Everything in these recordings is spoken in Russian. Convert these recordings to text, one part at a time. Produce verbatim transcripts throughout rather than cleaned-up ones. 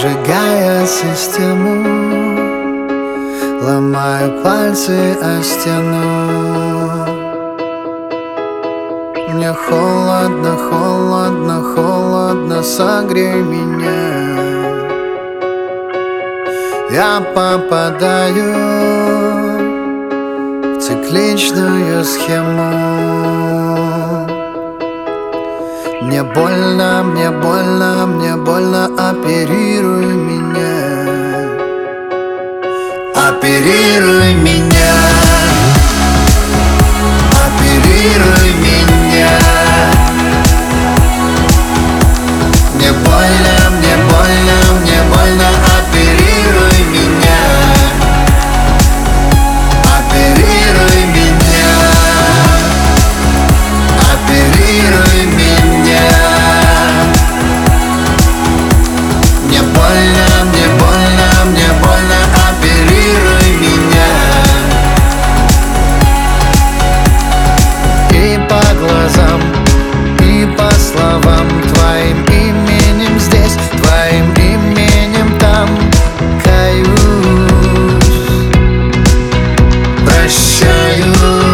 Сжигая систему, ломаю пальцы о стену. Мне холодно, холодно, холодно, согрей меня. Я попадаю в цикличную схему. Мне больно, мне больно, мне больно, оперируй меня. Оперируй меня. Оперируй меня. Мне больно, мне больно, мне больно, оперируй меня. Оперируй меня. Оперируй меня. Мне больно, мне больно, мне больно, оперируй меня. И по глазам, и по словам, твоим именем здесь, твоим именем там. Каюсь, прощаюсь.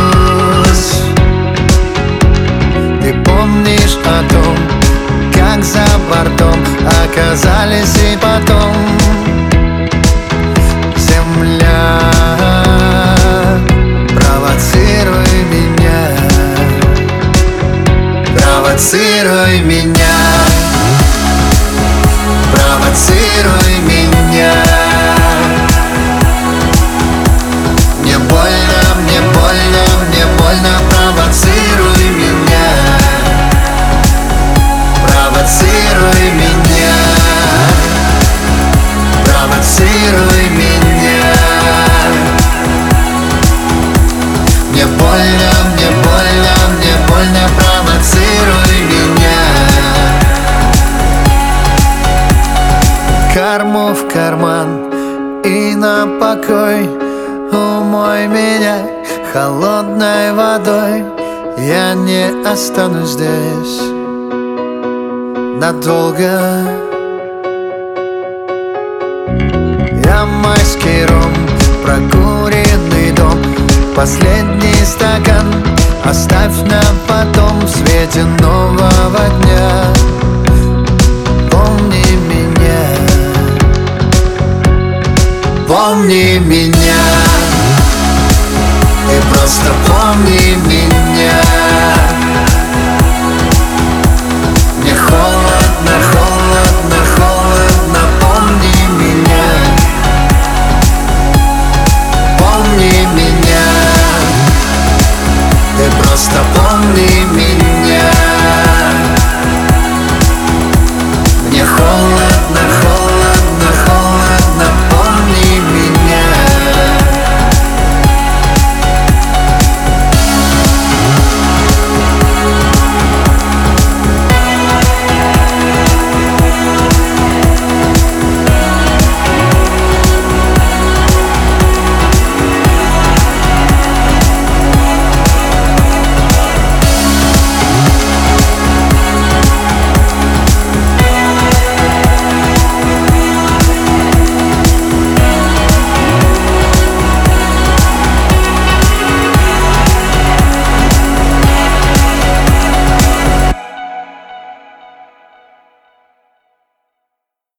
Ты помнишь о том, как за бортом оказались и потом. Земля, провоцируй меня. Провоцируй меня. Провоцируй меня. Мне больно, мне больно, мне больно, провоцируй меня. Провоцируй меня. Провоцируй меня. Мне больно, мне больно, мне больно, провоцируй меня. Карму в карман и на покой. Умой меня холодной водой. Я не останусь здесь надолго. Я майский ром, прокуренный дом, последний стакан оставь на потом. В свете нового дня помни меня. Помни